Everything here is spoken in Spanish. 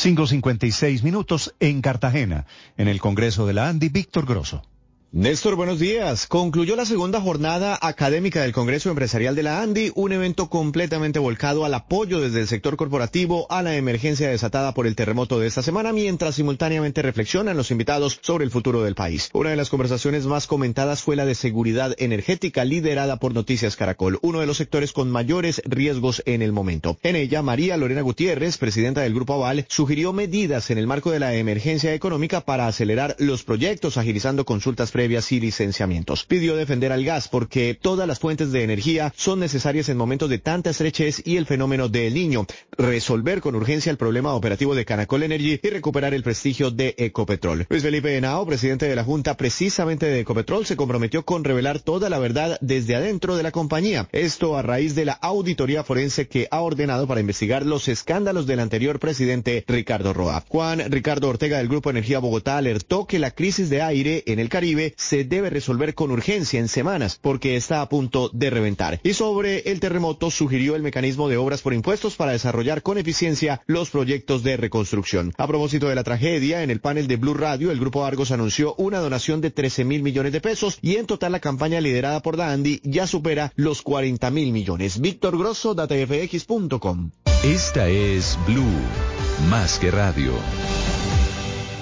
5:56 en Cartagena. En el Congreso de la ANDI, Víctor Grosso. Néstor, buenos días. Concluyó la segunda jornada académica del Congreso Empresarial de la ANDI, un evento completamente volcado al apoyo desde el sector corporativo a la emergencia desatada por el terremoto de esta semana, mientras simultáneamente reflexionan los invitados sobre el futuro del país. Una de las conversaciones más comentadas fue la de seguridad energética, liderada por Noticias Caracol, uno de los sectores con mayores riesgos en el momento. En ella, María Lorena Gutiérrez, presidenta del Grupo Aval, sugirió medidas en el marco de la emergencia económica para acelerar los proyectos, agilizando consultas previas y licenciamientos. Pidió defender al gas porque todas las fuentes de energía son necesarias en momentos de tanta estrechez y el fenómeno de El Niño, resolver con urgencia el problema operativo de Canacol Energy y recuperar el prestigio de Ecopetrol. Luis Felipe Henao, presidente de la Junta precisamente de Ecopetrol, se comprometió con revelar toda la verdad desde adentro de la compañía. Esto a raíz de la auditoría forense que ha ordenado para investigar los escándalos del anterior presidente Ricardo Roa. Juan Ricardo Ortega del Grupo Energía Bogotá alertó que la crisis de aire en el Caribe se debe resolver con urgencia en semanas porque está a punto de reventar. Y sobre el terremoto sugirió el mecanismo de obras por impuestos para desarrollar con eficiencia los proyectos de reconstrucción. A propósito de la tragedia, en el panel de Blue Radio, el Grupo Argos anunció una donación de 13.000 millones de pesos y en total la campaña liderada por la ANDI ya supera los 40.000 millones. Víctor Grosso, datafx.com. Esta es Blue, más que radio.